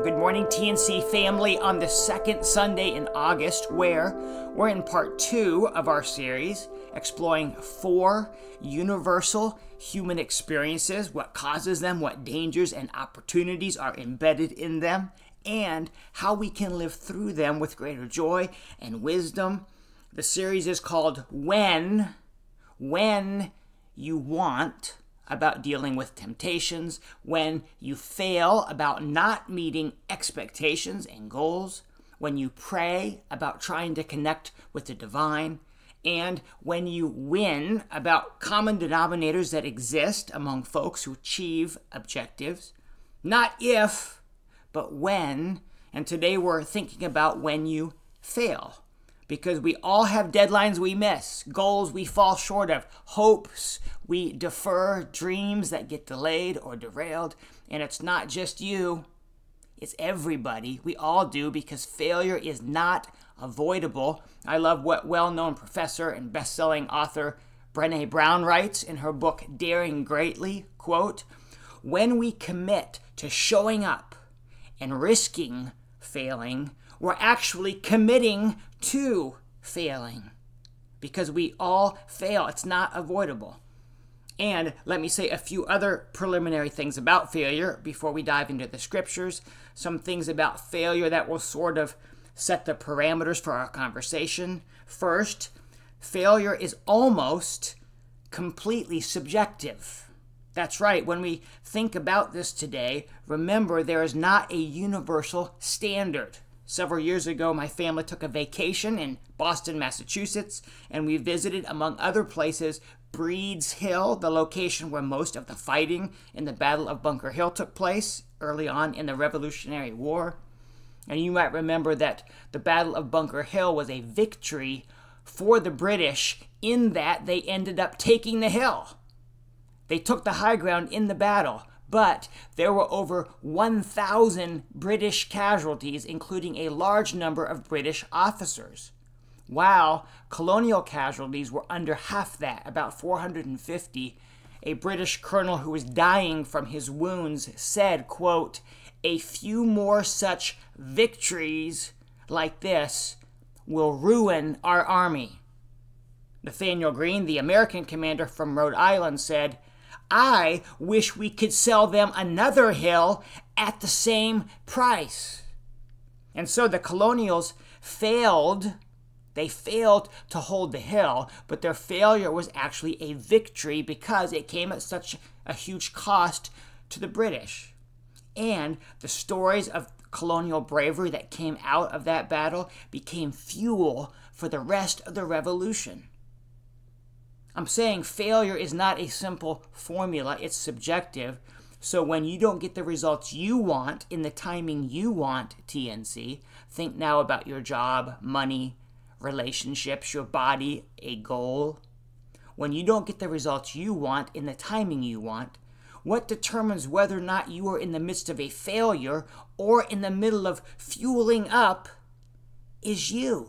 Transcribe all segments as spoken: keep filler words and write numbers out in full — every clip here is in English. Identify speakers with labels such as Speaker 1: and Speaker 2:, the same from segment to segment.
Speaker 1: Good morning, T N C family, on the second Sunday in August, where we're in part two of our series, exploring four universal human experiences, what causes them, what dangers and opportunities are embedded in them, and how we can live through them with greater joy and wisdom. The series is called When, When You Want, about dealing with temptations, when you fail, about not meeting expectations and goals, when you pray, about trying to connect with the divine, and when you win, about common denominators that exist among folks who achieve objectives. Not if, but when, and today we're thinking about when you fail. Because we all have deadlines we miss, goals we fall short of, hopes we defer, dreams that get delayed or derailed. And it's not just you, it's everybody. We all do, because failure is not avoidable. I love what well-known professor and best-selling author Brené Brown writes in her book, Daring Greatly, quote, "When we commit to showing up and risking failing, we're actually committing to failing, because we all fail. It's not avoidable." And let me say a few other preliminary things about failure before we dive into the scriptures. Some things about failure that will sort of set the parameters for our conversation. First, failure is almost completely subjective. That's right. When we think about this today, remember there is not a universal standard. Several years ago, my family took a vacation in Boston, Massachusetts, and we visited, among other places, Breeds Hill, the location where most of the fighting in the Battle of Bunker Hill took place early on in the Revolutionary War. And you might remember that the Battle of Bunker Hill was a victory for the British in that they ended up taking the hill. They took the high ground in the battle. But there were over one thousand British casualties, including a large number of British officers, while colonial casualties were under half that, about four hundred fifty. A British colonel who was dying from his wounds said, quote, "A few more such victories like this will ruin our army." Nathaniel Greene, the American commander from Rhode Island, said, "I wish we could sell them another hill at the same price." And so the colonials failed. They failed to hold the hill, but their failure was actually a victory because it came at such a huge cost to the British. And the stories of colonial bravery that came out of that battle became fuel for the rest of the revolution. I'm saying failure is not a simple formula, it's subjective. So when you don't get the results you want in the timing you want, T N C, think now about your job, money, relationships, your body, a goal. When you don't get the results you want in the timing you want, what determines whether or not you are in the midst of a failure or in the middle of fueling up is you.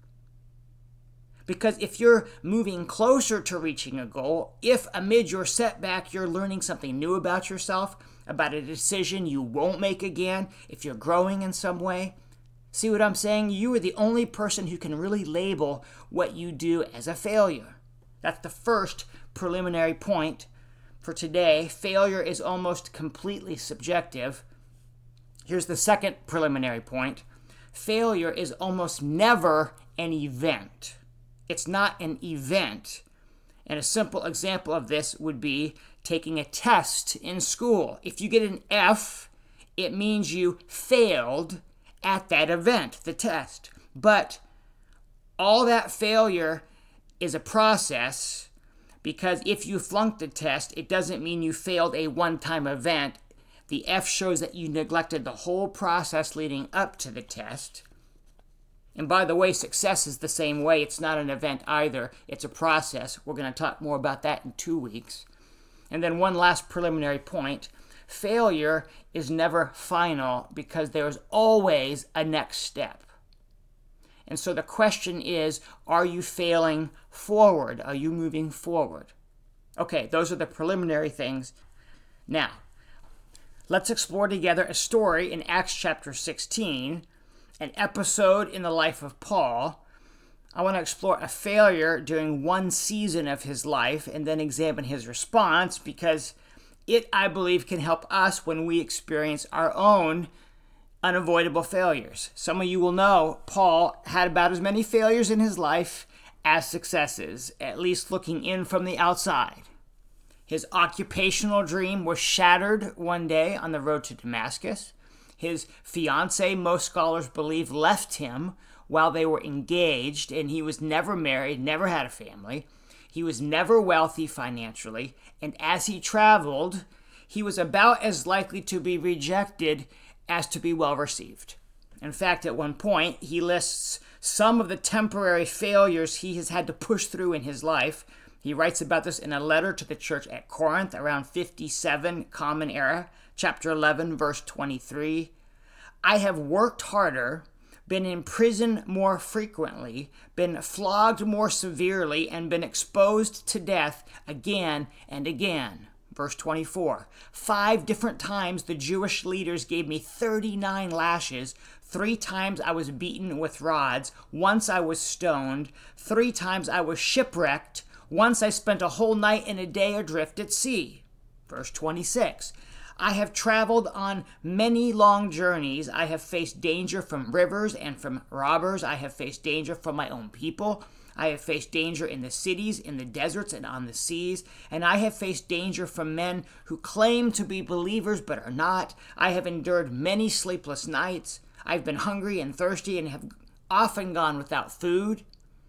Speaker 1: Because if you're moving closer to reaching a goal, if amid your setback you're learning something new about yourself, about a decision you won't make again, if you're growing in some way, see what I'm saying? You are the only person who can really label what you do as a failure. That's the first preliminary point for today. Failure is almost completely subjective. Here's the second preliminary point. Failure is almost never an event. It's not an event. And a simple example of this would be taking a test in school. If you get an F, it means you failed at that event, the test. But all that failure is a process, because if you flunked the test, it doesn't mean you failed a one-time event. The F shows that you neglected the whole process leading up to the test. And by the way, success is the same way. It's not an event either. It's a process. We're going to talk more about that in two weeks. And then one last preliminary point. Failure is never final because there is always a next step. And so the question is, are you failing forward? Are you moving forward? Okay, those are the preliminary things. Now, let's explore together a story in Acts chapter sixteen, an episode in the life of Paul. I want to explore a failure during one season of his life and then examine his response, because it, I believe, can help us when we experience our own unavoidable failures. Some of you will know Paul had about as many failures in his life as successes, at least looking in from the outside. His occupational dream was shattered one day on the road to Damascus. His fiancée, most scholars believe, left him while they were engaged, and he was never married, never had a family. He was never wealthy financially, and as he traveled, he was about as likely to be rejected as to be well received. In fact, at one point, he lists some of the temporary failures he has had to push through in his life. He writes about this in a letter to the church at Corinth around fifty-seven Common Era, chapter eleven, verse twenty-three. I have worked harder, been in prison more frequently, been flogged more severely, and been exposed to death again and again. Verse twenty-four, five different times the Jewish leaders gave me thirty-nine lashes. Three times I was beaten with rods. Once I was stoned. Three times I was shipwrecked. Once I spent a whole night and a day adrift at sea. Verse twenty-six, I have traveled on many long journeys. I have faced danger from rivers and from robbers. I have faced danger from my own people. I have faced danger in the cities, in the deserts, and on the seas. And I have faced danger from men who claim to be believers but are not. I have endured many sleepless nights. I've been hungry and thirsty and have often gone without food.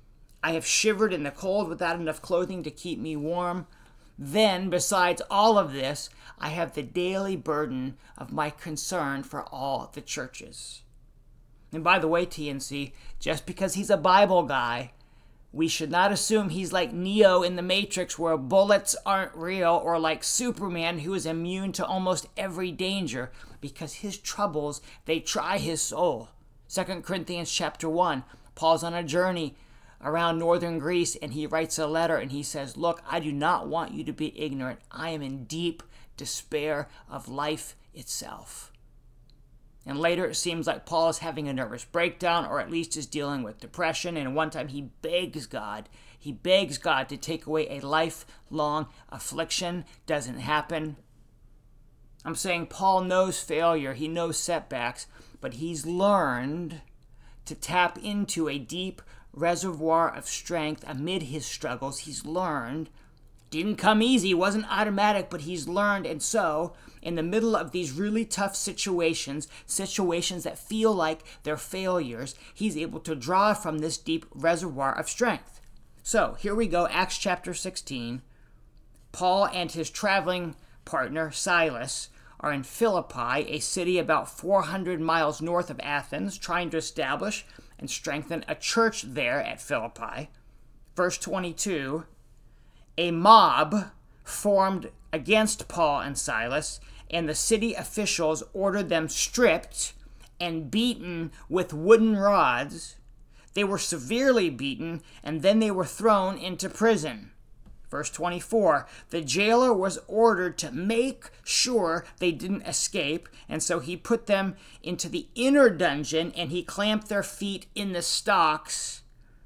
Speaker 1: I have shivered in the cold without enough clothing to keep me warm. Then, besides all of this, I have the daily burden of my concern for all the churches. And by the way, T N C, just because he's a Bible guy, we should not assume he's like Neo in the Matrix, where bullets aren't real, or like Superman, who is immune to almost every danger, because his troubles, they try his soul. Second Corinthians chapter one, Paul's on a journey around northern Greece, and he writes a letter, and he says, look, I do not want you to be ignorant. I am in deep despair of life itself. And later it seems like Paul is having a nervous breakdown, or at least is dealing with depression, and one time he begs God, he begs God to take away a lifelong affliction. Doesn't happen. I'm saying Paul knows failure, he knows setbacks, but he's learned to tap into a deep reservoir of strength amid his struggles. He's learned. Didn't come easy, wasn't automatic, but he's learned. And so, in the middle of these really tough situations, situations that feel like they're failures, he's able to draw from this deep reservoir of strength. So, here we go, Acts chapter sixteen. Paul and his traveling partner, Silas, are in Philippi, a city about four hundred miles north of Athens, trying to establish and strengthen a church there at Philippi. Verse twenty-two, a mob formed against Paul and Silas, and the city officials ordered them stripped and beaten with wooden rods. They were severely beaten, and then they were thrown into prison. Verse twenty-four, the jailer was ordered to make sure they didn't escape, and so he put them into the inner dungeon, and he clamped their feet in the stocks.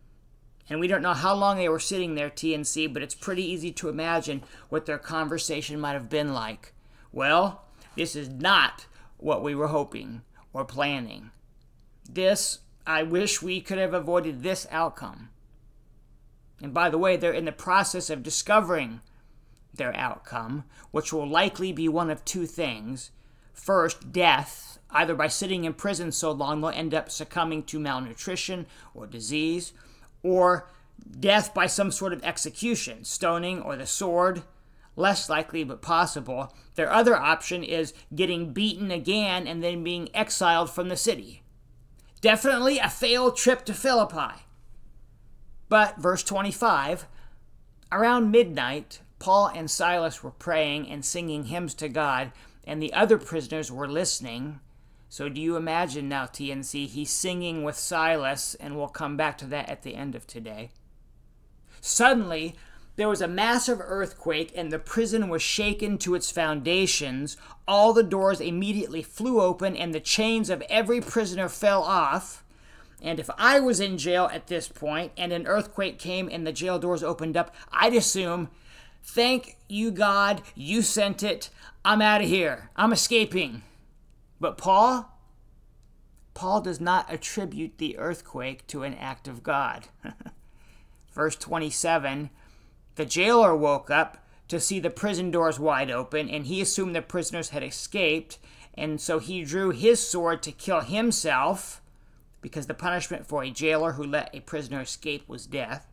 Speaker 1: And we don't know how long they were sitting there, T N C, but it's pretty easy to imagine what their conversation might have been like. Well, this is not what we were hoping or planning. This, I wish we could have avoided this outcome. And by the way, they're in the process of discovering their outcome, which will likely be one of two things. First, death, either by sitting in prison so long they'll end up succumbing to malnutrition or disease, or death by some sort of execution, stoning or the sword. Less likely, but possible. Their other option is getting beaten again and then being exiled from the city. Definitely a failed trip to Philippi. But, verse twenty-five, around midnight, Paul and Silas were praying and singing hymns to God, and the other prisoners were listening. So do you imagine now, T N C, he's singing with Silas, and we'll come back to that at the end of today. Suddenly, there was a massive earthquake and the prison was shaken to its foundations. All the doors immediately flew open and the chains of every prisoner fell off. And if I was in jail at this point and an earthquake came and the jail doors opened up, I'd assume, thank you, God, you sent it. I'm out of here. I'm escaping. But Paul, Paul does not attribute the earthquake to an act of God. Verse twenty-seven, the jailer woke up to see the prison doors wide open, and he assumed the prisoners had escaped, and so he drew his sword to kill himself, because the punishment for a jailer who let a prisoner escape was death.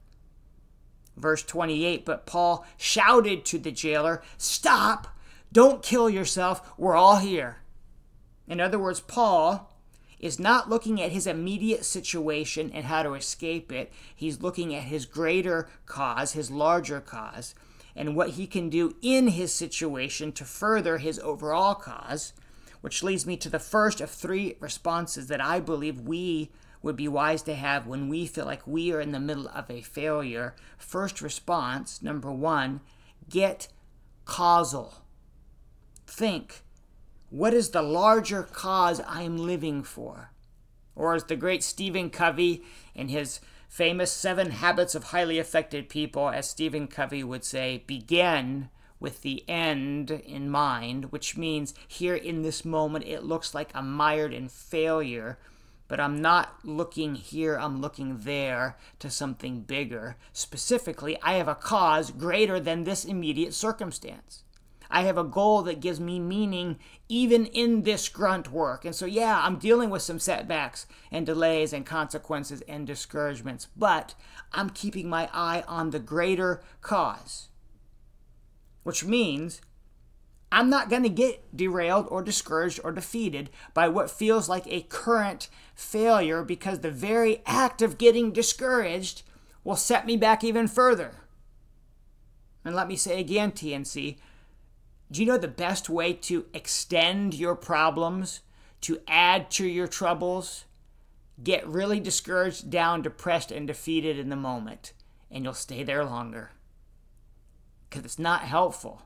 Speaker 1: Verse twenty-eight, but Paul shouted to the jailer, stop, don't kill yourself, we're all here. In other words, Paul is not looking at his immediate situation and how to escape it. He's looking at his greater cause, his larger cause, and what he can do in his situation to further his overall cause, which leads me to the first of three responses that I believe we would be wise to have when we feel like we are in the middle of a failure. First response, number one, get causal. Think, what is the larger cause I am living for? Or as the great Stephen Covey in his famous Seven Habits of Highly Effective People, as Stephen Covey would say, begin with the end in mind, which means here in this moment it looks like I'm mired in failure, but I'm not looking here, I'm looking there to something bigger. Specifically, I have a cause greater than this immediate circumstance. I have a goal that gives me meaning even in this grunt work. And so, yeah, I'm dealing with some setbacks and delays and consequences and discouragements, but I'm keeping my eye on the greater cause, which means I'm not going to get derailed or discouraged or defeated by what feels like a current failure, because the very act of getting discouraged will set me back even further. And let me say again, T N C, do you know the best way to extend your problems, to add to your troubles? Get really discouraged, down, depressed, and defeated in the moment, and you'll stay there longer. Because it's not helpful.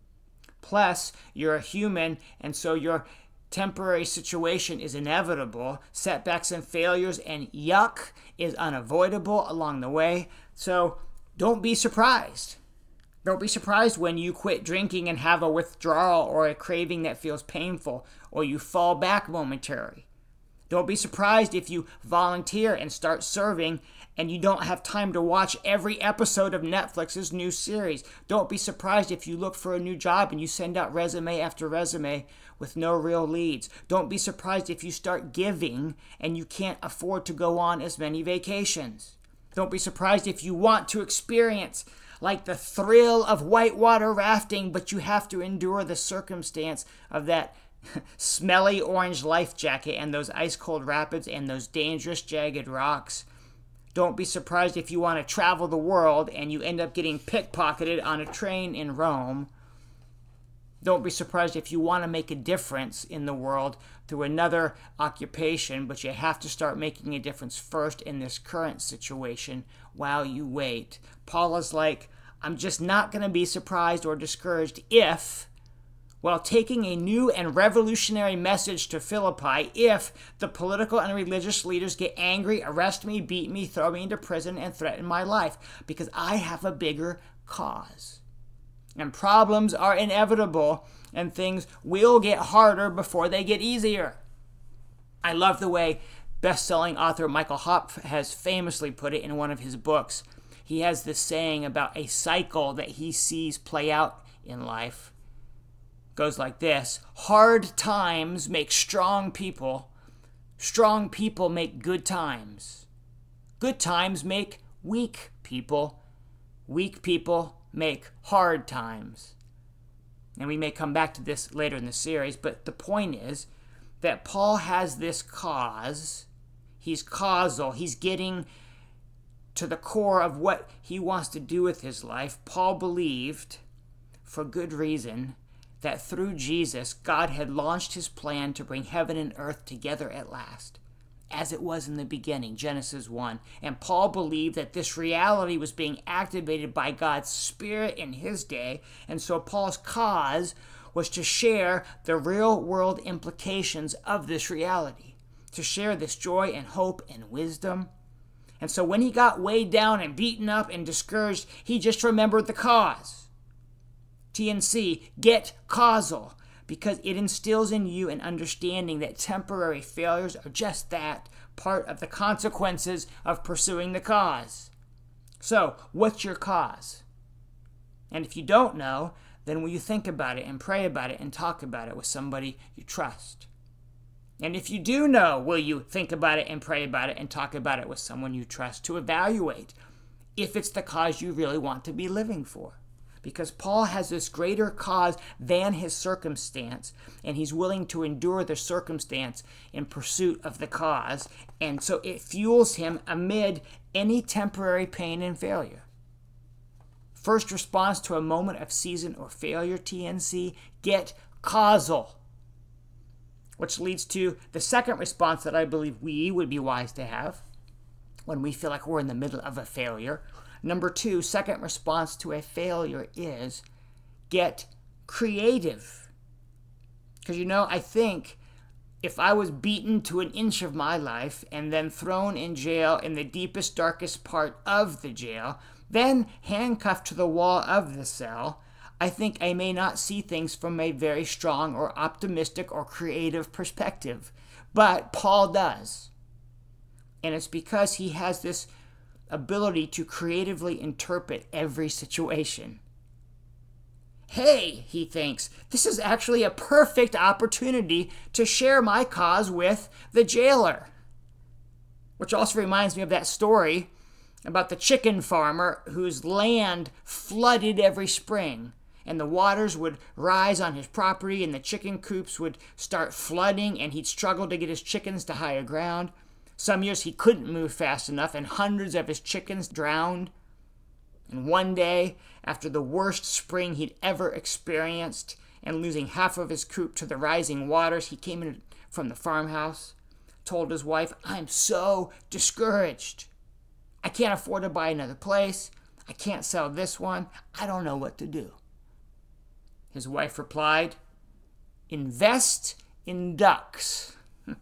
Speaker 1: Plus, you're a human, and so your temporary situation is inevitable. Setbacks and failures and yuck is unavoidable along the way. So don't be surprised. Don't be surprised when you quit drinking and have a withdrawal or a craving that feels painful, or you fall back momentarily. Don't be surprised if you volunteer and start serving and you don't have time to watch every episode of Netflix's new series. Don't be surprised if you look for a new job and you send out resume after resume with no real leads. Don't be surprised if you start giving and you can't afford to go on as many vacations. Don't be surprised if you want to experience like the thrill of whitewater rafting, but you have to endure the circumstance of that smelly orange life jacket and those ice-cold rapids and those dangerous jagged rocks. Don't be surprised if you want to travel the world and you end up getting pickpocketed on a train in Rome. Don't be surprised if you want to make a difference in the world through another occupation, but you have to start making a difference first in this current situation while you wait. Paul is like, I'm just not going to be surprised or discouraged if, while taking a new and revolutionary message to Philippi, if the political and religious leaders get angry, arrest me, beat me, throw me into prison, and threaten my life, because I have a bigger cause. And problems are inevitable, and things will get harder before they get easier. I love the way best-selling author Michael Hopf has famously put it in one of his books. He has this saying about a cycle that he sees play out in life. It goes like this: hard times make strong people. Strong people make good times. Good times make weak people. Weak people make hard times. And we may come back to this later in the series, but the point is that Paul has this cause. He's causal. He's getting to the core of what he wants to do with his life. Paul believed, for good reason, that through Jesus, God had launched his plan to bring heaven and earth together at last. as it was in the beginning, Genesis one. And Paul believed that this reality was being activated by God's Spirit in his day. And so Paul's cause was to share the real world implications of this reality, to share this joy and hope and wisdom. And so when he got weighed down and beaten up and discouraged, he just remembered the cause. T N C, get causal, because it instills in you an understanding that temporary failures are just that, part of the consequences of pursuing the cause. So, what's your cause? And if you don't know, then will you think about it and pray about it and talk about it with somebody you trust? And if you do know, will you think about it and pray about it and talk about it with someone you trust to evaluate if it's the cause you really want to be living for? Because Paul has this greater cause than his circumstance, and he's willing to endure the circumstance in pursuit of the cause, and so it fuels him amid any temporary pain and failure. First response to a moment of season or failure, T N C, get causal. Which leads to the second response that I believe we would be wise to have when we feel like we're in the middle of a failure. Number two, second response to a failure is get creative. Because, you know, I think if I was beaten to an inch of my life and then thrown in jail in the deepest, darkest part of the jail, then handcuffed to the wall of the cell, I think I may not see things from a very strong or optimistic or creative perspective. But Paul does. And it's because he has this ability to creatively interpret every situation. Hey, he thinks, this is actually a perfect opportunity to share my cause with the jailer. Which also reminds me of that story about the chicken farmer whose land flooded every spring. And the waters would rise on his property, and the chicken coops would start flooding, and he'd struggle to get his chickens to higher ground. Some years he couldn't move fast enough, and hundreds of his chickens drowned. And one day, after the worst spring he'd ever experienced, and losing half of his coop to the rising waters, he came in from the farmhouse, told his wife, "I'm so discouraged. I can't afford to buy another place. I can't sell this one. I don't know what to do." His wife replied, "Invest in ducks."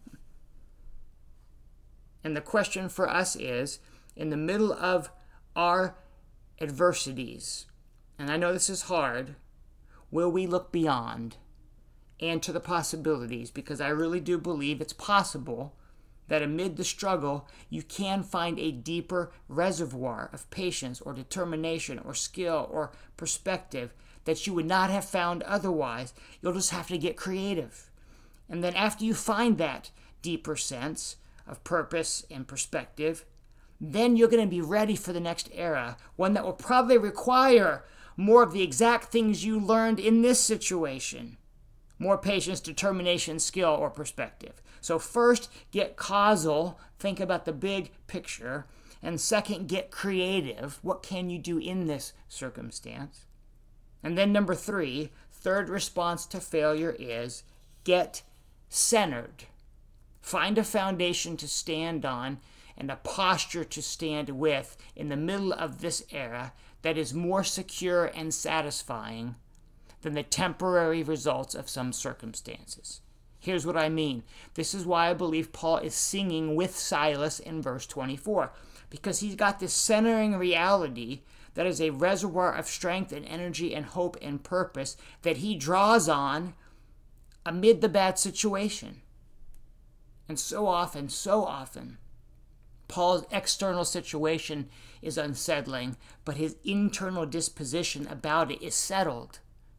Speaker 1: And the question for us is, in the middle of our adversities, and I know this is hard, will we look beyond and to the possibilities? Because I really do believe it's possible that amid the struggle, you can find a deeper reservoir of patience or determination or skill or perspective that you would not have found otherwise. You'll just have to get creative. And then after you find that deeper sense of purpose and perspective, then you're going to be ready for the next era, one that will probably require more of the exact things you learned in this situation. More patience, determination, skill, or perspective. So first, get causal, think about the big picture. And second, get creative. What can you do in this circumstance? And then number three, third response to failure is get centered. Find a foundation to stand on and a posture to stand with in the middle of this era that is more secure and satisfying than the temporary results of some circumstances. Here's what I mean. This is why I believe Paul is singing with Silas in verse twenty-four, because he's got this centering reality that is a reservoir of strength and energy and hope and purpose that he draws on amid the bad situation. And so often, so often, Paul's external situation is unsettling, but his internal disposition about it is settled.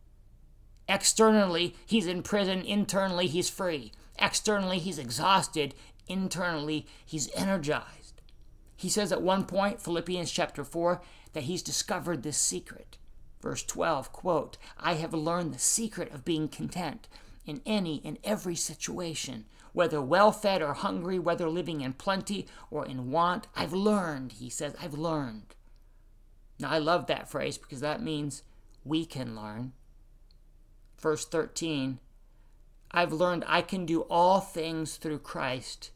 Speaker 1: Externally, he's in prison. Internally, he's free. Externally, he's exhausted. Internally, he's energized. He says at one point, Philippians chapter four, that he's discovered this secret. Verse twelve, quote, "I have learned the secret of being content in any and every situation, whether well-fed or hungry, whether living in plenty or in want. I've learned," he says, "I've learned." Now, I love that phrase because that means we can learn. Verse thirteen, "I've learned I can do all things through Christ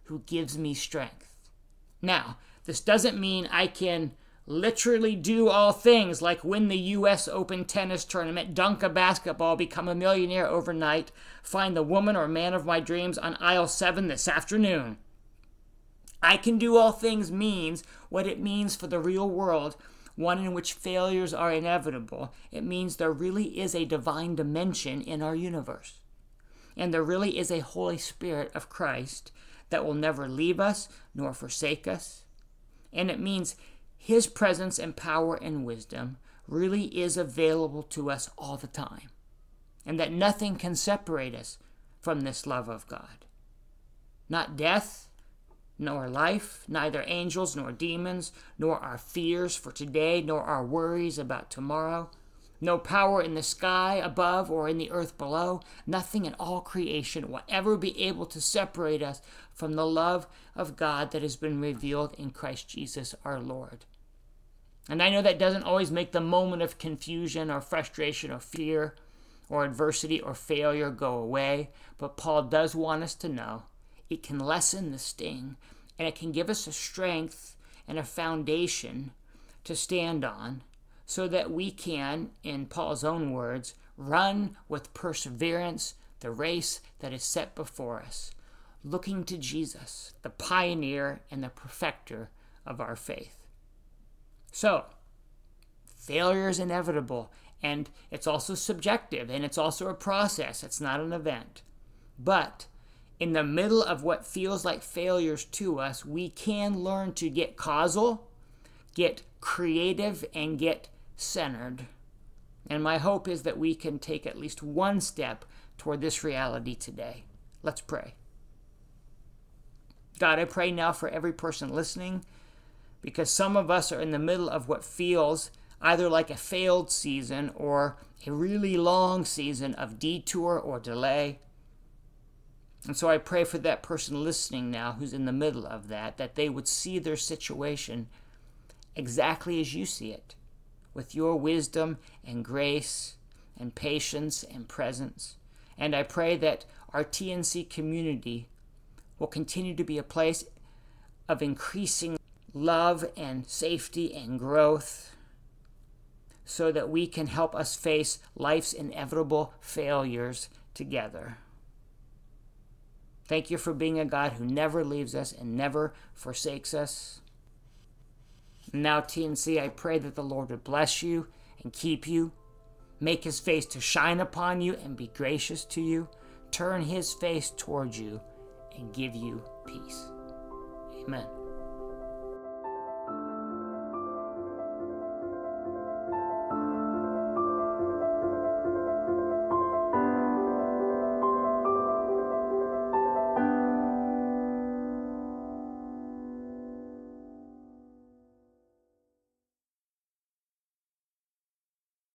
Speaker 1: who gives me strength. Now, this doesn't mean I can literally do all things like win the U S Open tennis tournament, dunk a basketball, become a millionaire overnight, find the woman or man of my dreams on aisle seven this afternoon. I can do all things means what it means for the real world, one in which failures are inevitable. It means there really is a divine dimension in our universe. And there really is a Holy Spirit of Christ that will never leave us nor forsake us. And it means His presence and power and wisdom really is available to us all the time. And that nothing can separate us from this love of God. Not death, nor life, neither angels nor demons, nor our fears for today, nor our worries about tomorrow. No power in the sky above or in the earth below. Nothing in all creation will ever be able to separate us from the love of God that has been revealed in Christ Jesus our Lord. And I know that doesn't always make the moment of confusion or frustration or fear or adversity or failure go away, but Paul does want us to know it can lessen the sting, and it can give us a strength and a foundation to stand on so that we can, in Paul's own words, run with perseverance the race that is set before us, looking to Jesus, the pioneer and the perfecter of our faith. So, failure is inevitable, and it's also subjective, and it's also a process. It's not an event. But in the middle of what feels like failures to us, we can learn to get causal, get creative, and get centered. And my hope is that we can take at least one step toward this reality today. Let's pray. God, I pray now for every person listening, because some of us are in the middle of what feels either like a failed season or a really long season of detour or delay. And so I pray for that person listening now who's in the middle of that, that they would see their situation exactly as you see it, with your wisdom and grace and patience and presence. And I pray that our T N C community will continue to be a place of increasing love and safety and growth, so that we can help us face life's inevitable failures together. Thank you for being a God who never leaves us and never forsakes us. Now, T N C, I pray that the Lord would bless you and keep you, make His face to shine upon you and be gracious to you, turn His face towards you and give you peace. Amen.